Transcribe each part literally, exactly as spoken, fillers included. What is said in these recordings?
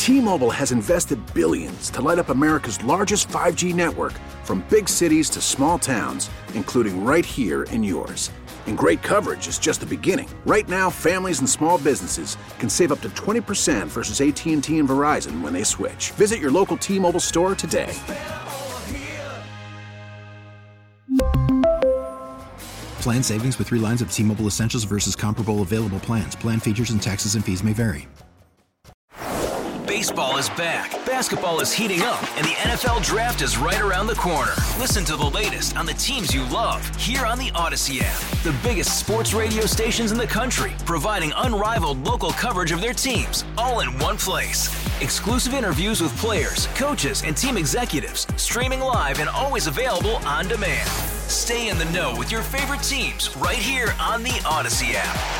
T-Mobile has invested billions to light up America's largest five G network, from big cities to small towns, including right here in yours. And great coverage is just the beginning. Right now, families and small businesses can save up to twenty percent versus A T and T and Verizon when they switch. Visit your local T-Mobile store today. Plan savings with three lines of T-Mobile Essentials versus comparable available plans. Plan features and taxes and fees may vary. Baseball is back, basketball is heating up, and the N F L Draft is right around the corner. Listen to the latest on the teams you love here on the Odyssey app. The biggest sports radio stations in the country, providing unrivaled local coverage of their teams, all in one place. Exclusive interviews with players, coaches, and team executives, streaming live and always available on demand. Stay in the know with your favorite teams right here on the Odyssey app.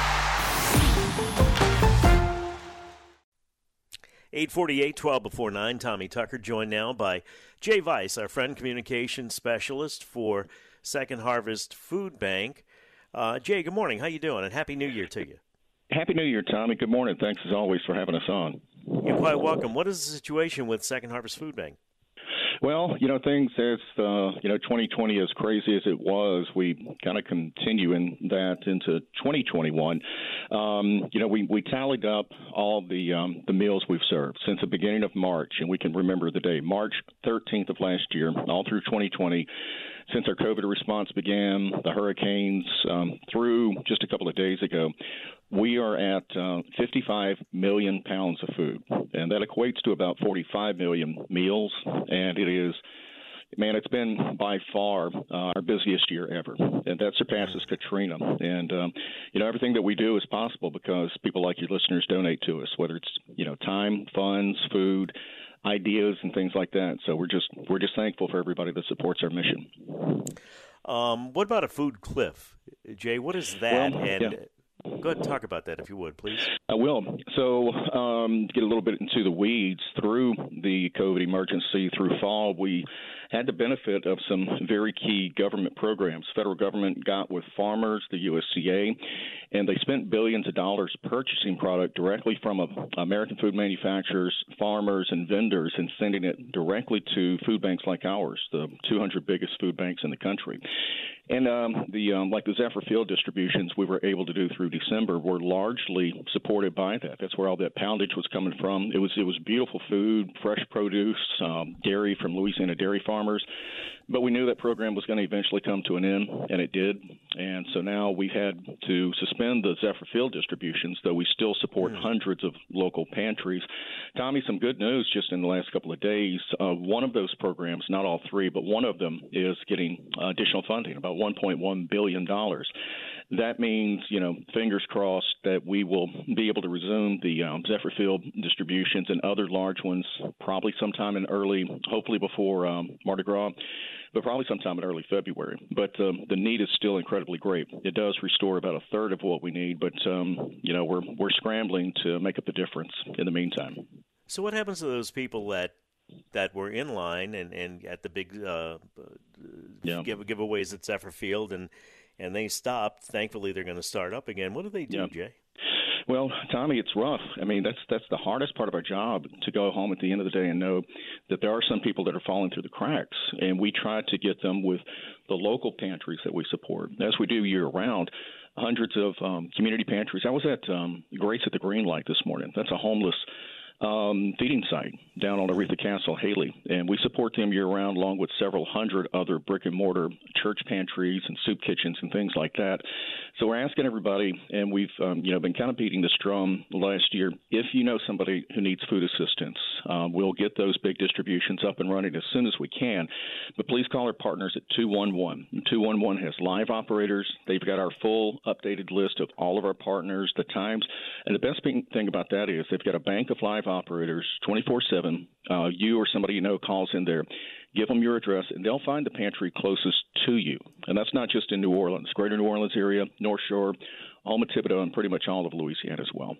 eight forty-eight, twelve before nine. Tommy Tucker, joined now by Jay Weiss, our friend, communications specialist for Second Harvest Food Bank. Uh, Jay, good morning. How you doing? And Happy New Year to you. Happy New Year, Tommy. Good morning. Thanks, as always, for having us on. You're quite welcome. What is the situation with Second Harvest Food Bank? Well, you know, things as, uh, you know, twenty twenty, as crazy as it was, we kind of continue in that into twenty twenty-one. Um, you know, we, we tallied up all the um, the meals we've served since the beginning of March, and we can remember the day, March thirteenth of last year, all through twenty twenty. Since our COVID response began, the hurricanes, um, through just a couple of days ago, we are at uh, fifty-five million pounds of food, and that equates to about forty-five million meals, and it is, man, it's been by far uh, our busiest year ever, and that surpasses Katrina. And, um, you know, everything that we do is possible because people like your listeners donate to us, whether it's, you know, time, funds, food, ideas, and things like that. So we're just we're just thankful for everybody that supports our mission. Um, what about a food cliff, Jay? What is that? Well, and yeah. Go ahead and talk about that, if you would, please. I will. So um, to get a little bit into the weeds, through the COVID emergency, through fall, we had the benefit of some very key government programs. Federal government got with farmers, the U S D A, and they spent billions of dollars purchasing product directly from uh, American food manufacturers, farmers, and vendors, and sending it directly to food banks like ours, the two hundred biggest food banks in the country. And um, the um, like the Zephyr Field distributions we were able to do through December were largely supported by that. That's where all that poundage was coming from. It was it was beautiful food, fresh produce, um, dairy from Louisiana dairy farmers. But we knew that program was going to eventually come to an end, and it did. And so now we had to suspend the Zephyr Field distributions, though we still support mm. hundreds of local pantries. Tommy, some good news just in the last couple of days. Uh, one of those programs, not all three, but one of them is getting uh, additional funding, about one point one billion dollars. That means, you know, fingers crossed that we will be able to resume the um, Zephyr Field distributions and other large ones probably sometime in early, hopefully before um, Mardi Gras, but probably sometime in early February. But um, the need is still incredibly great. It does restore about a third of what we need, but, um, you know, we're we're scrambling to make up the difference in the meantime. So what happens to those people that that were in line and, and at the big uh, yeah. give, giveaways at Zephyr Field, and, and they stopped? Thankfully, they're going to start up again. What do they do, yeah. Jay? Well, Tommy, it's rough. I mean, that's that's the hardest part of our job, to go home at the end of the day and know that there are some people that are falling through the cracks, and we try to get them with the local pantries that we support, as we do year-round. Hundreds of um, community pantries. I was at um, Grace at the Green Light this morning. That's a homeless um, feeding site down on Aretha Castle, Haley, and we support them year-round along with several hundred other brick-and-mortar church pantries and soup kitchens and things like that. So we're asking everybody, and we've um, you know been kind of beating this drum last year, if you know somebody who needs food assistance, um, we'll get those big distributions up and running as soon as we can. But please call our partners at two one one. two one one has live operators. They've got our full updated list of all of our partners, the times. And the best thing about that is they've got a bank of live operators twenty-four seven. Uh, you or somebody you know calls in there. Give them your address, and they'll find the pantry closest to you. And that's not just in New Orleans, greater New Orleans area, North Shore, Alma, Thibodeau, and pretty much all of Louisiana as well.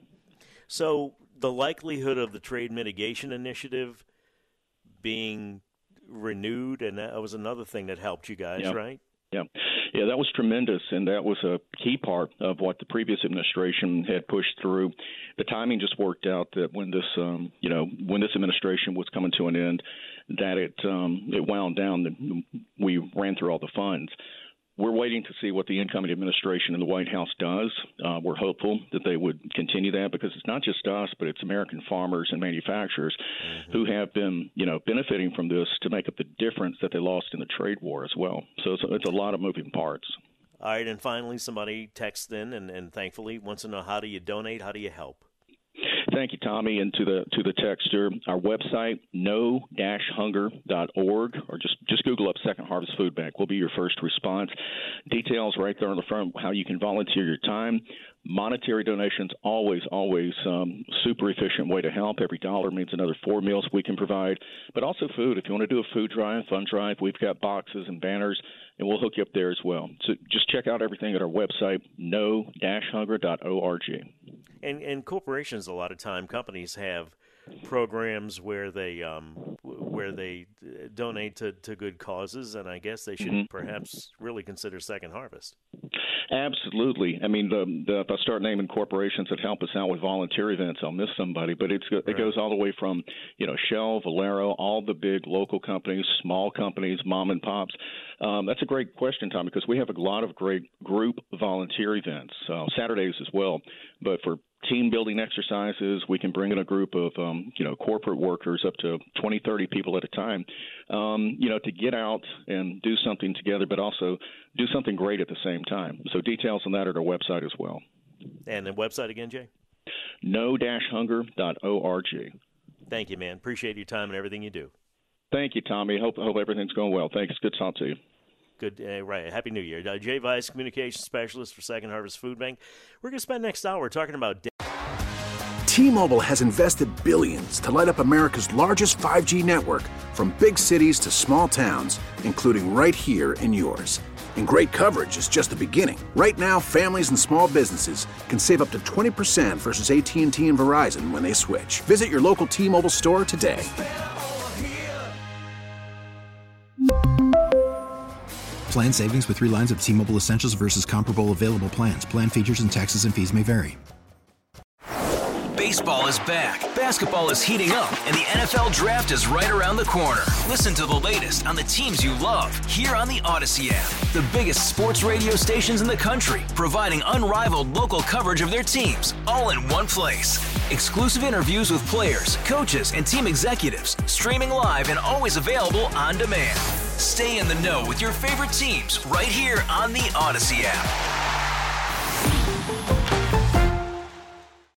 So the likelihood of the Trade Mitigation Initiative being renewed, and that was another thing that helped you guys, yeah. right? Yeah. Yeah, that was tremendous, and that was a key part of what the previous administration had pushed through. The timing just worked out that when this, um, you know, when this administration was coming to an end, that it um, it wound down. That we ran through all the funds. We're waiting to see what the incoming administration in the White House does. Uh, we're hopeful that they would continue that, because it's not just us, but it's American farmers and manufacturers mm-hmm. who have been, you know, benefiting from this to make up the difference that they lost in the trade war as well. So it's, it's a lot of moving parts. All right, and finally, somebody texts in and, and thankfully wants to know, how do you donate? How do you help? Thank you, Tommy, and to the to the texter. Our website, no dash hunger dot org, or just, just Google up Second Harvest Food Bank. Will be your first response. Details right there on the front, how you can volunteer your time. Monetary donations, always, always um, super efficient way to help. Every dollar means another four meals we can provide, but also food. If you want to do a food drive, fun drive, we've got boxes and banners, and we'll hook you up there as well. So just check out everything at our website, no dash hunger dot org. And, and corporations, a lot of time, companies have programs where they um, where they donate to, to good causes, and I guess they should mm-hmm. perhaps really consider Second Harvest. Absolutely. I mean, the, the, if I start naming corporations that help us out with volunteer events, I'll miss somebody. But it's it right. goes all the way from, you know, Shell, Valero, all the big local companies, small companies, mom and pops. Um, that's a great question, Tom, because we have a lot of great group volunteer events, uh, Saturdays as well. But for team building exercises, we can bring in a group of, um, you know, corporate workers, up to twenty, thirty people at a time, um, you know, to get out and do something together, but also do something great at the same time. So details on that are at our website as well. And the website again, Jay? no dash hunger dot org. Thank you, man. Appreciate your time and everything you do. Thank you, Tommy. Hope hope everything's going well. Thanks. Good to talk to you. Good, uh, right. Happy New Year. Uh, Jay Vice, Communications Specialist for Second Harvest Food Bank. We're going to spend next hour talking about... T-Mobile has invested billions to light up America's largest five G network, from big cities to small towns, including right here in yours. And great coverage is just the beginning. Right now, families and small businesses can save up to twenty percent versus A T and T and Verizon when they switch. Visit your local T-Mobile store today. Plan savings with three lines of T-Mobile Essentials versus comparable available plans. Plan features and taxes and fees may vary. Baseball is back, basketball is heating up, and the N F L Draft is right around the corner. Listen to the latest on the teams you love here on the Odyssey app. The biggest sports radio stations in the country, providing unrivaled local coverage of their teams, all in one place. Exclusive interviews with players, coaches, and team executives, streaming live and always available on demand. Stay in the know with your favorite teams right here on the Odyssey app.